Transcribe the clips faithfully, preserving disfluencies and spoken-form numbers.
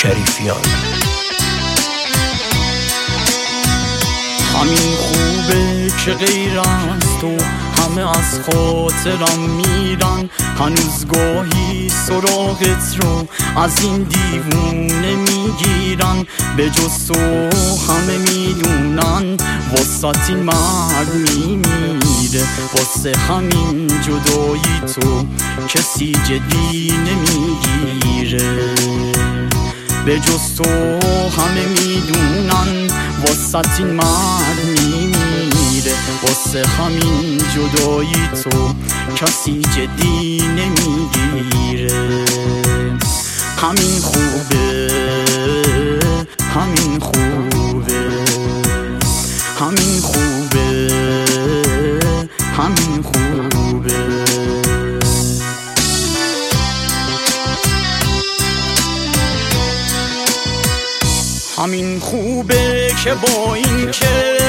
شریفیان. همین خوبه که غیر از تو همه از خاطرم میرن، هنوز گاهی سراغت رو از این دیوونه میگیرن، به جز تو همه میدونن واسه این مرد میمیره، واسه همین جدایی تو کسی جدی نمیگیره، به جز تو همه میدونن واسه این مرد میمیره، واسه همین جدایی تو کسی جدی نمیگیره. همین خوبه، همین خوبه، همین خوبه، همین خوبه. همین خوبه که با این که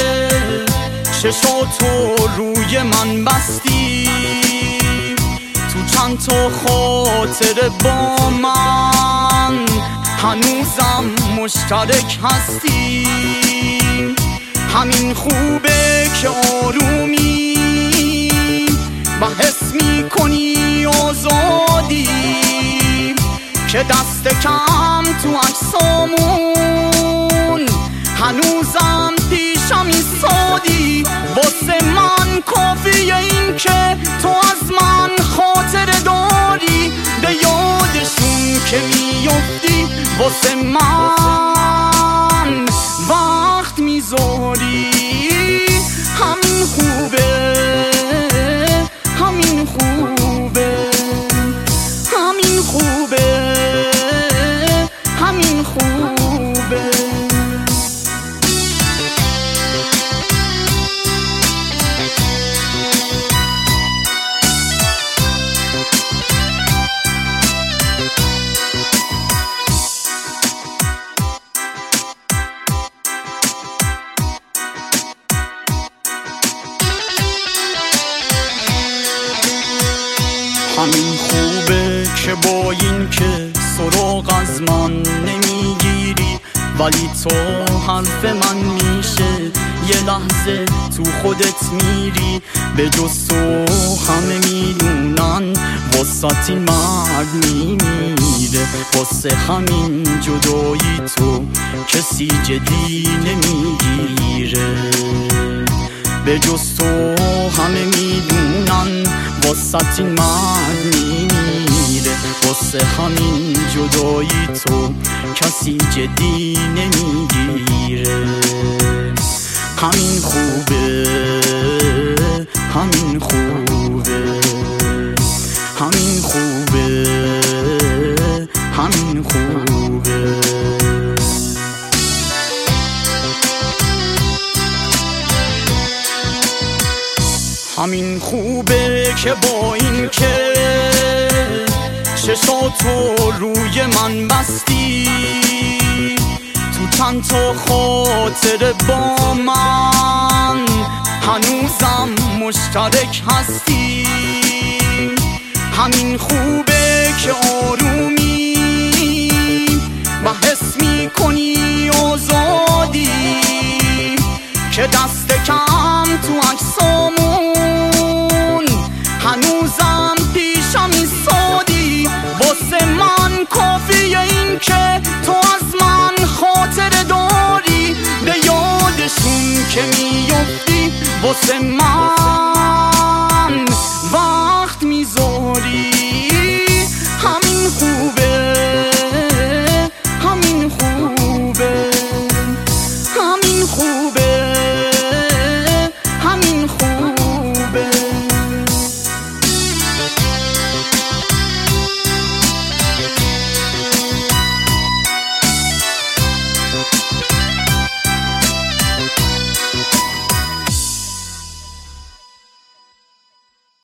چشاتو روی من بستی، تو چند تا خاطر با من هنوزم مشترک هستی. همین خوبه که آرومی و حس میکنی آزادی، که دست کم تو عکسامون هنوزم پیشم ایستادی، واسه من کافیه این که تو از من خاطر داری، به یادشون که میفتی واسه من وقت میذاری. همین خوبه، همین خوبه، همین خوبه، همین خوبه. همین خوبه که با این که سراغ از من نمیگیری، ولی تو حرف من میشه یه لحظه تو خودت میری، به جز تو همه میدونن واسه این مرد میمیره، واسه همین جدایی تو کسی جدی نمیگیره، به جز تو همه میدونن واسه این مرد میمیره، واسه همین جدایی تو کسی جدی نمیگیره. همین خوبه، همین خوبه، همین خوبه، همین خوبه. همین خوبه که با این که چشاتو روی من بستی، تو چند تا خاطر با من هنوزم مشترک هستی. همین خوبه که آرومی و حس میکنی آزادی، که دست کم تو عکسامون هنوزم پیشم ایستادی، واسه من کافیه این که تو از من خاطر داری، به یادشون که میفتی واسه من